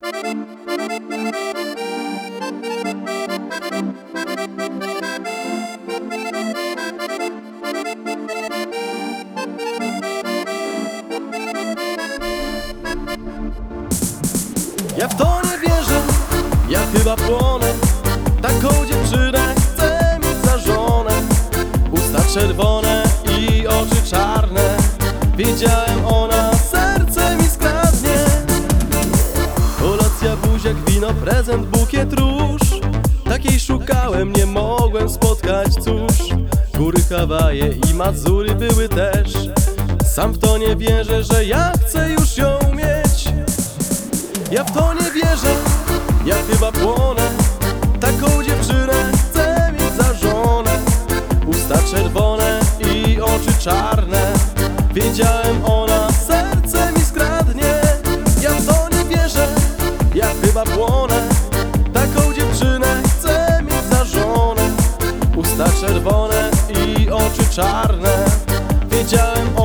Ja w to nie wierzę, ja chyba płonę. Taką dziewczynę chcę mieć za żonę. Usta czerwone i oczy czarne. Wiedziałem, ona serce mi skradnie. Kolacja, buziak, wino, prezent, bukiet róż. Takiej szukałem, nie mogłem spotkać, cóż. Góry, Hawaje i Mazury były też. Sam w to nie wierzę, że ja chcę już ją mieć. Ja w to nie wierzę, ja chyba płonę. Taką dziewczynę chcę mieć za żonę. Usta czerwone i oczy czarne. Wiedziałem, ona serce mi skradnie. Ja w to nie wierzę, ja chyba płonę. Taką dziewczynę chcę mieć za żonę. Usta czerwone i oczy czarne. Wiedziałem,